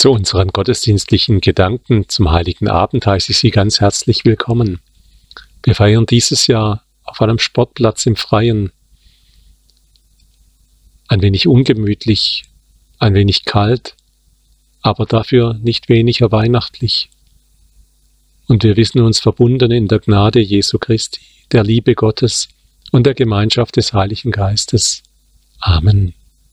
Zu unseren gottesdienstlichen Gedanken zum Heiligen Abend heiße ich Sie ganz herzlich willkommen. Wir feiern dieses Jahr auf einem Sportplatz im Freien. Ein wenig ungemütlich, ein wenig kalt, aber dafür nicht weniger weihnachtlich. Und wir wissen uns verbunden in der Gnade Jesu Christi, der Liebe Gottes und der Gemeinschaft des Heiligen Geistes. Amen.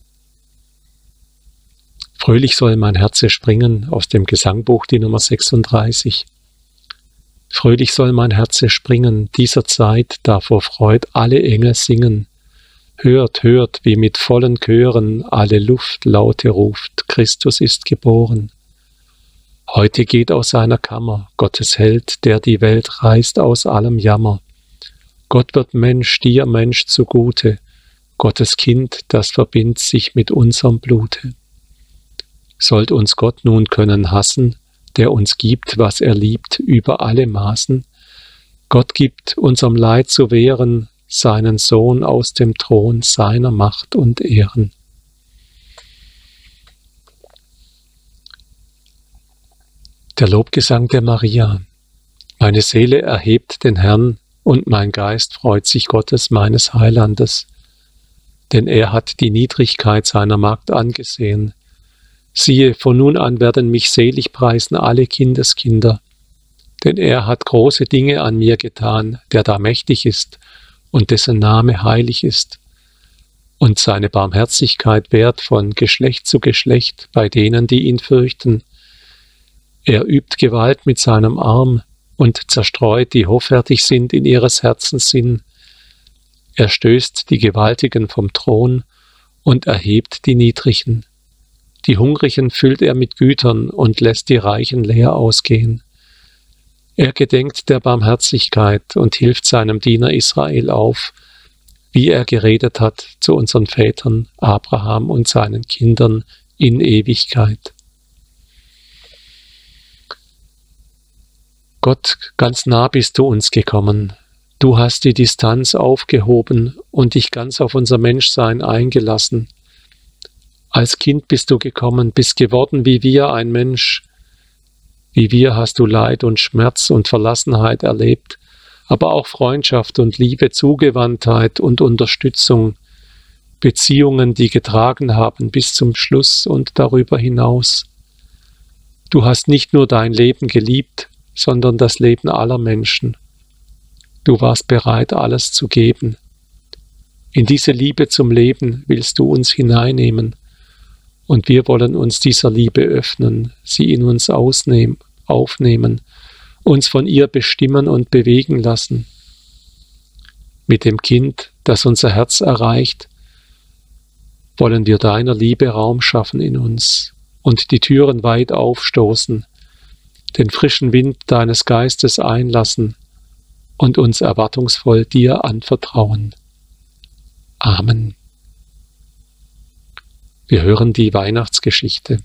Fröhlich soll mein Herze springen, aus dem Gesangbuch, die Nummer 36. Fröhlich soll mein Herze springen, dieser Zeit, da vor Freud alle Engel singen. Hört, hört, wie mit vollen Chören alle Luft Laute ruft, Christus ist geboren. Heute geht aus seiner Kammer Gottes Held, der die Welt reißt aus allem Jammer. Gott wird Mensch, dir Mensch zugute, Gottes Kind, das verbindet sich mit unserem Blute. Sollt uns Gott nun können hassen, der uns gibt, was er liebt, über alle Maßen? Gott gibt unserem Leid zu wehren, seinen Sohn aus dem Thron seiner Macht und Ehren. Der Lobgesang der Maria. Meine Seele erhebt den Herrn, und mein Geist freut sich Gottes, meines Heilandes. Denn er hat die Niedrigkeit seiner Magd angesehen. Siehe, von nun an werden mich selig preisen alle Kindeskinder. Denn er hat große Dinge an mir getan, der da mächtig ist und dessen Name heilig ist. Und seine Barmherzigkeit währt von Geschlecht zu Geschlecht bei denen, die ihn fürchten. Er übt Gewalt mit seinem Arm und zerstreut, die hoffärtig sind in ihres Herzens Sinn. Er stößt die Gewaltigen vom Thron und erhebt die Niedrigen. Die Hungrigen füllt er mit Gütern und lässt die Reichen leer ausgehen. Er gedenkt der Barmherzigkeit und hilft seinem Diener Israel auf, wie er geredet hat zu unseren Vätern Abraham und seinen Kindern in Ewigkeit. Gott, ganz nah bist du uns gekommen. Du hast die Distanz aufgehoben und dich ganz auf unser Menschsein eingelassen. Als Kind bist du gekommen, bist geworden wie wir ein Mensch. Wie wir hast du Leid und Schmerz und Verlassenheit erlebt, aber auch Freundschaft und Liebe, Zugewandtheit und Unterstützung, Beziehungen, die getragen haben bis zum Schluss und darüber hinaus. Du hast nicht nur dein Leben geliebt, sondern das Leben aller Menschen. Du warst bereit, alles zu geben. In diese Liebe zum Leben willst du uns hineinnehmen. Und wir wollen uns dieser Liebe öffnen, sie in uns aufnehmen, uns von ihr bestimmen und bewegen lassen. Mit dem Kind, das unser Herz erreicht, wollen wir deiner Liebe Raum schaffen in uns und die Türen weit aufstoßen, den frischen Wind deines Geistes einlassen und uns erwartungsvoll dir anvertrauen. Amen. Wir hören die Weihnachtsgeschichte.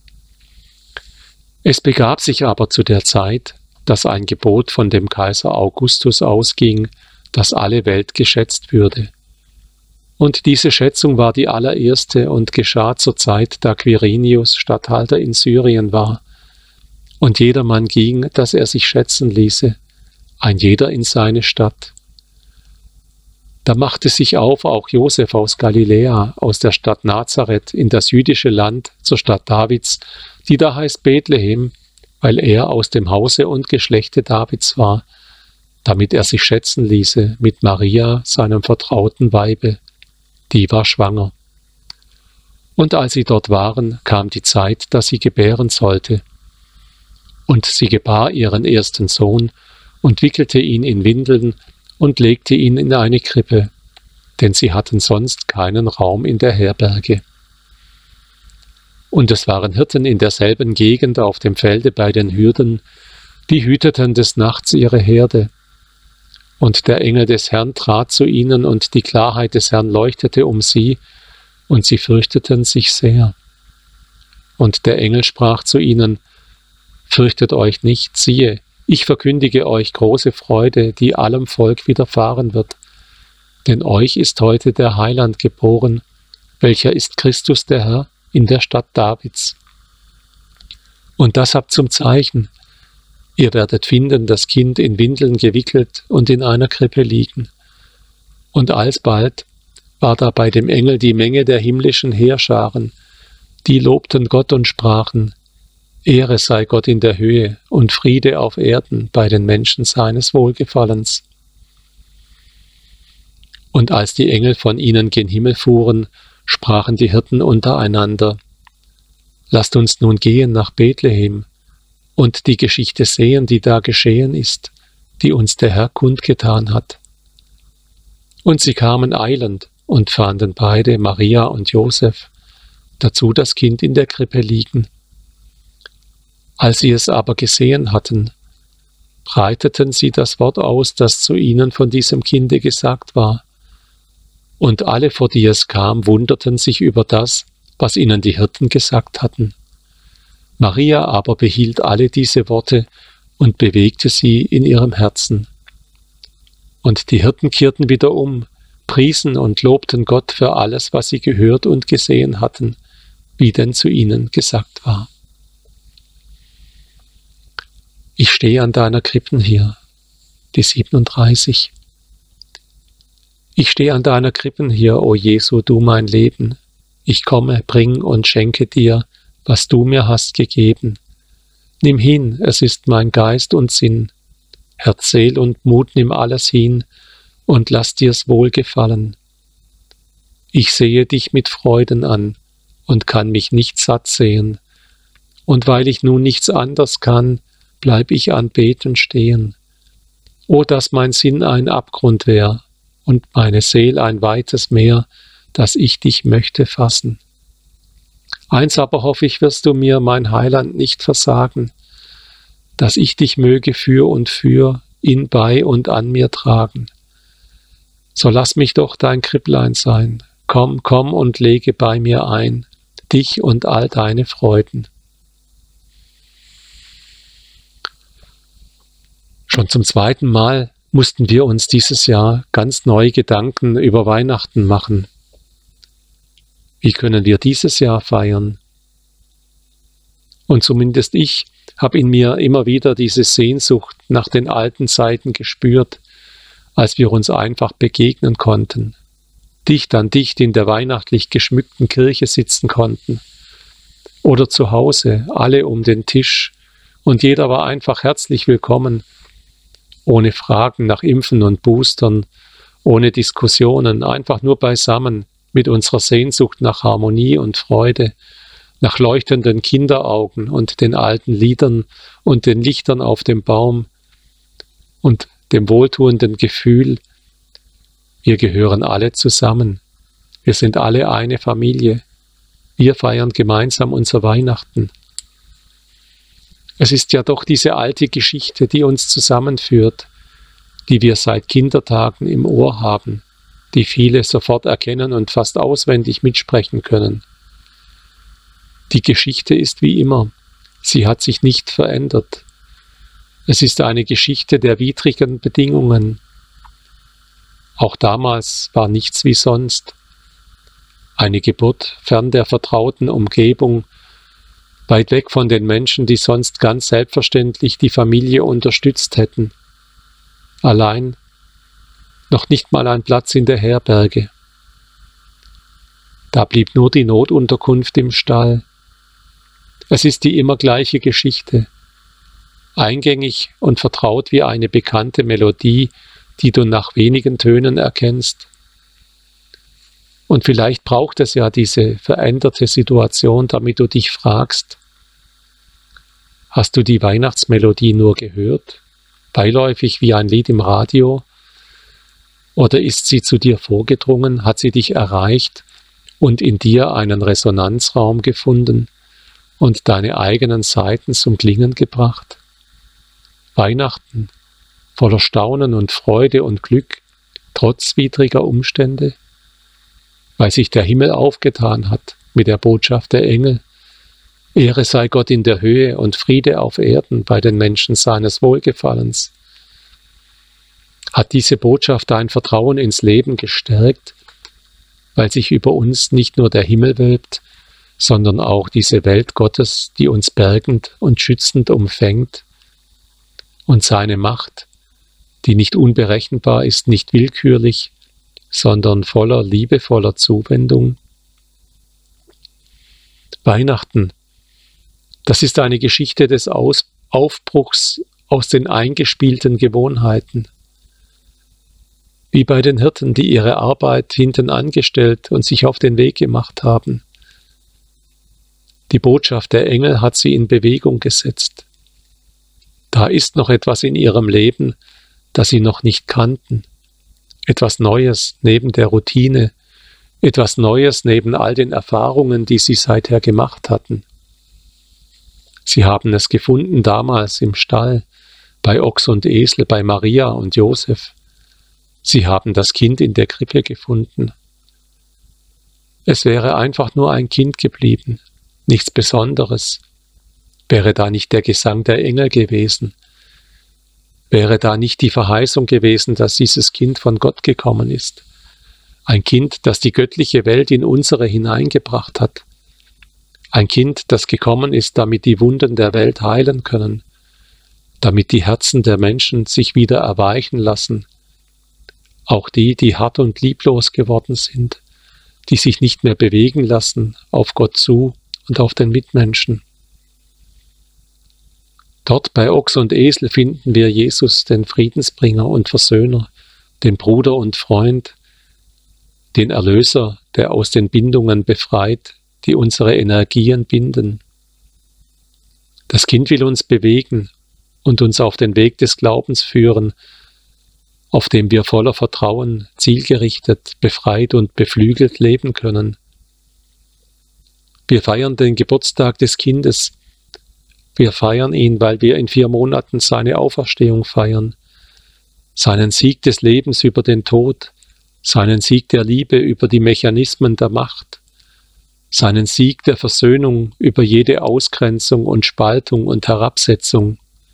Es begab sich aber zu der Zeit, dass ein Gebot von dem Kaiser Augustus ausging, dass alle Welt geschätzt würde. Und diese Schätzung war die allererste und geschah zur Zeit, da Quirinius Statthalter in Syrien war. Und jedermann ging, dass er sich schätzen ließe, ein jeder in seine Stadt. Da machte sich auf auch Josef aus Galiläa, aus der Stadt Nazareth, in das jüdische Land, zur Stadt Davids, die da heißt Bethlehem, weil er aus dem Hause und Geschlechte Davids war, damit er sich schätzen ließe mit Maria, seinem vertrauten Weibe. Die war schwanger. Und als sie dort waren, kam die Zeit, dass sie gebären sollte. Und sie gebar ihren ersten Sohn und wickelte ihn in Windeln und legte ihn in eine Krippe, denn sie hatten sonst keinen Raum in der Herberge. Und es waren Hirten in derselben Gegend auf dem Felde bei den Hürden, die hüteten des Nachts ihre Herde. Und der Engel des Herrn trat zu ihnen, und die Klarheit des Herrn leuchtete um sie, und sie fürchteten sich sehr. Und der Engel sprach zu ihnen: Fürchtet euch nicht, siehe, ich verkündige euch große Freude, die allem Volk widerfahren wird. Denn euch ist heute der Heiland geboren, welcher ist Christus der Herr in der Stadt Davids. Und das habt zum Zeichen: Ihr werdet finden, das Kind in Windeln gewickelt und in einer Krippe liegen. Und alsbald war da bei dem Engel die Menge der himmlischen Heerscharen, die lobten Gott und sprachen: Ehre sei Gott in der Höhe und Friede auf Erden bei den Menschen seines Wohlgefallens. Und als die Engel von ihnen gen Himmel fuhren, sprachen die Hirten untereinander: Lasst uns nun gehen nach Bethlehem und die Geschichte sehen, die da geschehen ist, die uns der Herr kundgetan hat. Und sie kamen eilend und fanden beide, Maria und Josef, dazu das Kind in der Krippe liegen. Als sie es aber gesehen hatten, breiteten sie das Wort aus, das zu ihnen von diesem Kinde gesagt war. Und alle, vor die es kam, wunderten sich über das, was ihnen die Hirten gesagt hatten. Maria aber behielt alle diese Worte und bewegte sie in ihrem Herzen. Und die Hirten kehrten wieder um, priesen und lobten Gott für alles, was sie gehört und gesehen hatten, wie denn zu ihnen gesagt war. Ich stehe an deiner Krippen hier, die 37. Ich stehe an deiner Krippen hier, o Jesu, du mein Leben. Ich komme, bring und schenke dir, was du mir hast gegeben. Nimm hin, es ist mein Geist und Sinn. Herz, Seel und Mut, nimm alles hin und lass dir's wohlgefallen. Ich sehe dich mit Freuden an und kann mich nicht satt sehen. Und weil ich nun nichts anders kann, bleib ich anbeten stehen. O, dass mein Sinn ein Abgrund wär und meine Seel ein weites Meer, dass ich dich möchte fassen. Eins aber hoffe ich, wirst du mir, mein Heiland, nicht versagen, dass ich dich möge für und für ihn bei und an mir tragen. So lass mich doch dein Kripplein sein, komm, komm und lege bei mir ein, dich und all deine Freuden. Schon zum zweiten Mal mussten wir uns dieses Jahr ganz neue Gedanken über Weihnachten machen. Wie können wir dieses Jahr feiern? Und zumindest ich habe in mir immer wieder diese Sehnsucht nach den alten Zeiten gespürt, als wir uns einfach begegnen konnten, dicht an dicht in der weihnachtlich geschmückten Kirche sitzen konnten oder zu Hause, alle um den Tisch, und jeder war einfach herzlich willkommen, ohne Fragen nach Impfen und Boostern, ohne Diskussionen, einfach nur beisammen mit unserer Sehnsucht nach Harmonie und Freude, nach leuchtenden Kinderaugen und den alten Liedern und den Lichtern auf dem Baum und dem wohltuenden Gefühl, wir gehören alle zusammen, wir sind alle eine Familie, wir feiern gemeinsam unser Weihnachten. Es ist ja doch diese alte Geschichte, die uns zusammenführt, die wir seit Kindertagen im Ohr haben, die viele sofort erkennen und fast auswendig mitsprechen können. Die Geschichte ist wie immer, sie hat sich nicht verändert. Es ist eine Geschichte der widrigen Bedingungen. Auch damals war nichts wie sonst. Eine Geburt fern der vertrauten Umgebung, weit weg von den Menschen, die sonst ganz selbstverständlich die Familie unterstützt hätten. Allein, noch nicht mal ein Platz in der Herberge. Da blieb nur die Notunterkunft im Stall. Es ist die immer gleiche Geschichte, eingängig und vertraut wie eine bekannte Melodie, die du nach wenigen Tönen erkennst. Und vielleicht braucht es ja diese veränderte Situation, damit du dich fragst: Hast du die Weihnachtsmelodie nur gehört, beiläufig wie ein Lied im Radio? Oder ist sie zu dir vorgedrungen, hat sie dich erreicht und in dir einen Resonanzraum gefunden und deine eigenen Saiten zum Klingen gebracht? Weihnachten, voller Staunen und Freude und Glück, trotz widriger Umstände, weil sich der Himmel aufgetan hat mit der Botschaft der Engel: Ehre sei Gott in der Höhe und Friede auf Erden bei den Menschen seines Wohlgefallens. Hat diese Botschaft dein Vertrauen ins Leben gestärkt, weil sich über uns nicht nur der Himmel wölbt, sondern auch diese Welt Gottes, die uns bergend und schützend umfängt, und seine Macht, die nicht unberechenbar ist, nicht willkürlich, sondern voller liebevoller Zuwendung. Weihnachten, das ist eine Geschichte des Aufbruchs aus den eingespielten Gewohnheiten. Wie bei den Hirten, die ihre Arbeit hinten angestellt und sich auf den Weg gemacht haben. Die Botschaft der Engel hat sie in Bewegung gesetzt. Da ist noch etwas in ihrem Leben, das sie noch nicht kannten. Etwas Neues neben der Routine, etwas Neues neben all den Erfahrungen, die sie seither gemacht hatten. Sie haben es gefunden damals im Stall, bei Ochs und Esel, bei Maria und Josef. Sie haben das Kind in der Krippe gefunden. Es wäre einfach nur ein Kind geblieben, nichts Besonderes. Wäre da nicht der Gesang der Engel gewesen? Wäre da nicht die Verheißung gewesen, dass dieses Kind von Gott gekommen ist? Ein Kind, das die göttliche Welt in unsere hineingebracht hat. Ein Kind, das gekommen ist, damit die Wunden der Welt heilen können, damit die Herzen der Menschen sich wieder erweichen lassen. Auch die, die hart und lieblos geworden sind, die sich nicht mehr bewegen lassen auf Gott zu und auf den Mitmenschen. Dort bei Ochs und Esel finden wir Jesus, den Friedensbringer und Versöhner, den Bruder und Freund, den Erlöser, der aus den Bindungen befreit, die unsere Energien binden. Das Kind will uns bewegen und uns auf den Weg des Glaubens führen, auf dem wir voller Vertrauen, zielgerichtet, befreit und beflügelt leben können. Wir feiern den Geburtstag des Kindes. Wir feiern ihn, weil wir in 4 Monaten seine Auferstehung feiern, seinen Sieg des Lebens über den Tod, seinen Sieg der Liebe über die Mechanismen der Macht, seinen Sieg der Versöhnung über jede Ausgrenzung und Spaltung und Herabsetzung.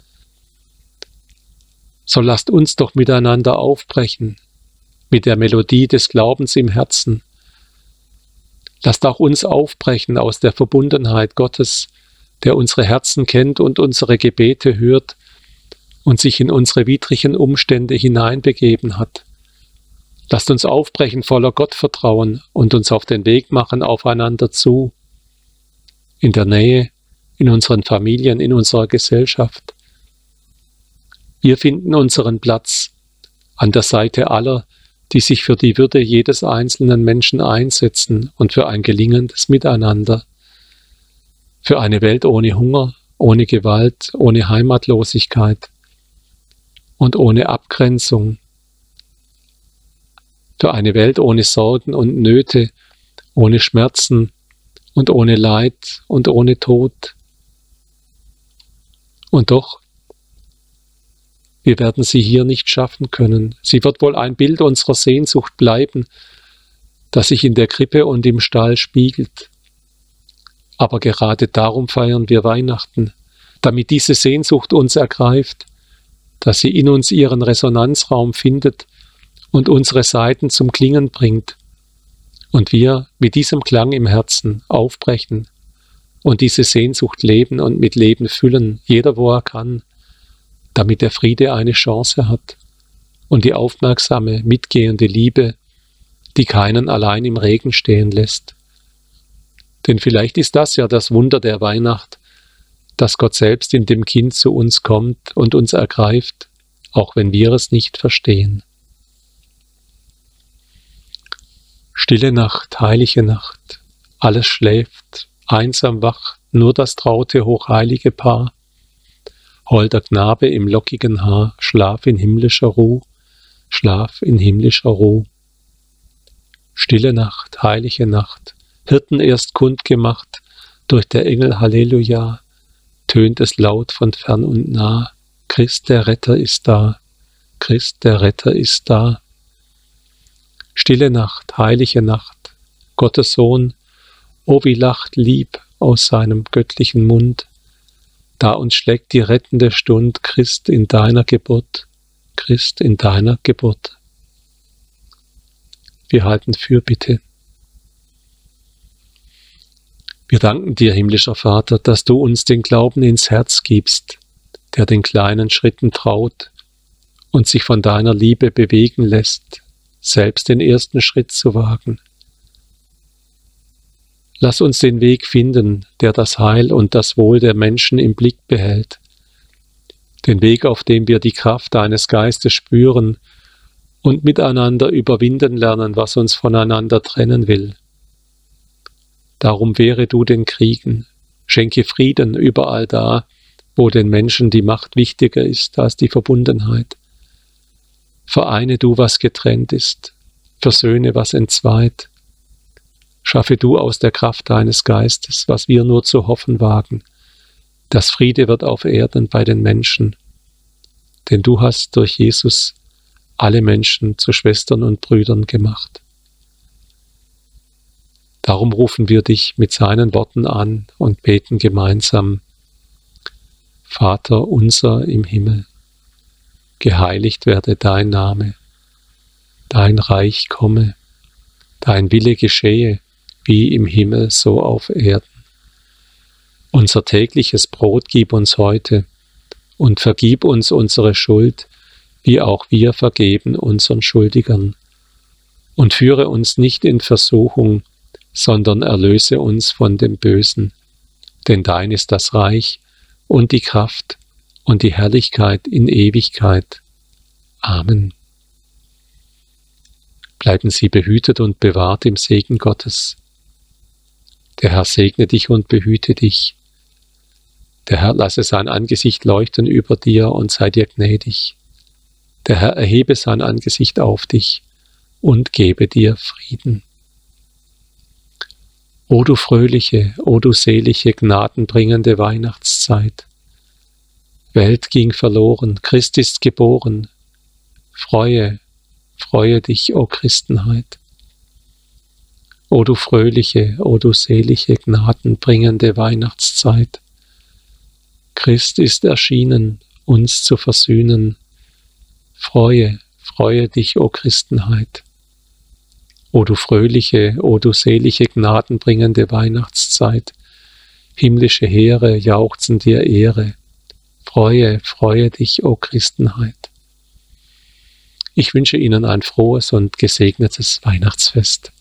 So lasst uns doch miteinander aufbrechen, mit der Melodie des Glaubens im Herzen. Lasst auch uns aufbrechen aus der Verbundenheit Gottes, der unsere Herzen kennt und unsere Gebete hört und sich in unsere widrigen Umstände hineinbegeben hat. Lasst uns aufbrechen voller Gottvertrauen und uns auf den Weg machen aufeinander zu, in der Nähe, in unseren Familien, in unserer Gesellschaft. Wir finden unseren Platz an der Seite aller, die sich für die Würde jedes einzelnen Menschen einsetzen und für ein gelingendes Miteinander. Für eine Welt ohne Hunger, ohne Gewalt, ohne Heimatlosigkeit und ohne Abgrenzung. Für eine Welt ohne Sorgen und Nöte, ohne Schmerzen und ohne Leid und ohne Tod. Und doch, wir werden sie hier nicht schaffen können. Sie wird wohl ein Bild unserer Sehnsucht bleiben, das sich in der Krippe und im Stall spiegelt. Aber gerade darum feiern wir Weihnachten, damit diese Sehnsucht uns ergreift, dass sie in uns ihren Resonanzraum findet und unsere Saiten zum Klingen bringt und wir mit diesem Klang im Herzen aufbrechen und diese Sehnsucht leben und mit Leben füllen, jeder wo er kann, damit der Friede eine Chance hat und die aufmerksame, mitgehende Liebe, die keinen allein im Regen stehen lässt. Denn vielleicht ist das ja das Wunder der Weihnacht, dass Gott selbst in dem Kind zu uns kommt und uns ergreift, auch wenn wir es nicht verstehen. Stille Nacht, heilige Nacht, alles schläft, einsam wach, nur das traute, hochheilige Paar. Holder Knabe im lockigen Haar, Schlaf in himmlischer Ruh, Schlaf in himmlischer Ruh. Stille Nacht, heilige Nacht, Hirten erst kundgemacht, durch der Engel Halleluja, tönt es laut von fern und nah, Christ der Retter ist da, Christ der Retter ist da. Stille Nacht, heilige Nacht, Gottes Sohn, o wie lacht lieb aus seinem göttlichen Mund, da uns schlägt die rettende Stund, Christ in deiner Geburt, Christ in deiner Geburt. Wir halten Fürbitte. Wir danken dir, himmlischer Vater, dass du uns den Glauben ins Herz gibst, der den kleinen Schritten traut und sich von deiner Liebe bewegen lässt, selbst den ersten Schritt zu wagen. Lass uns den Weg finden, der das Heil und das Wohl der Menschen im Blick behält. Den Weg, auf dem wir die Kraft deines Geistes spüren und miteinander überwinden lernen, was uns voneinander trennen will. Darum wehre du den Kriegen, schenke Frieden überall da, wo den Menschen die Macht wichtiger ist als die Verbundenheit. Vereine du, was getrennt ist, versöhne, was entzweit. Schaffe du aus der Kraft deines Geistes, was wir nur zu hoffen wagen, dass Friede wird auf Erden bei den Menschen. Denn du hast durch Jesus alle Menschen zu Schwestern und Brüdern gemacht. Darum rufen wir dich mit seinen Worten an und beten gemeinsam: Vater unser im Himmel, geheiligt werde dein Name, dein Reich komme, dein Wille geschehe, wie im Himmel so auf Erden. Unser tägliches Brot gib uns heute und vergib uns unsere Schuld, wie auch wir vergeben unseren Schuldigern. Und führe uns nicht in Versuchung, sondern erlöse uns von dem Bösen. Denn dein ist das Reich und die Kraft und die Herrlichkeit in Ewigkeit. Amen. Bleiben Sie behütet und bewahrt im Segen Gottes. Der Herr segne dich und behüte dich. Der Herr lasse sein Angesicht leuchten über dir und sei dir gnädig. Der Herr erhebe sein Angesicht auf dich und gebe dir Frieden. O du fröhliche, o du selige, gnadenbringende Weihnachtszeit. Welt ging verloren, Christ ist geboren. Freue, freue dich, o Christenheit. O du fröhliche, o du selige, gnadenbringende Weihnachtszeit. Christ ist erschienen, uns zu versöhnen. Freue, freue dich, o Christenheit. O du fröhliche, o du selige, gnadenbringende Weihnachtszeit. Himmlische Heere jauchzen dir Ehre. Freue, freue dich, o Christenheit. Ich wünsche Ihnen ein frohes und gesegnetes Weihnachtsfest.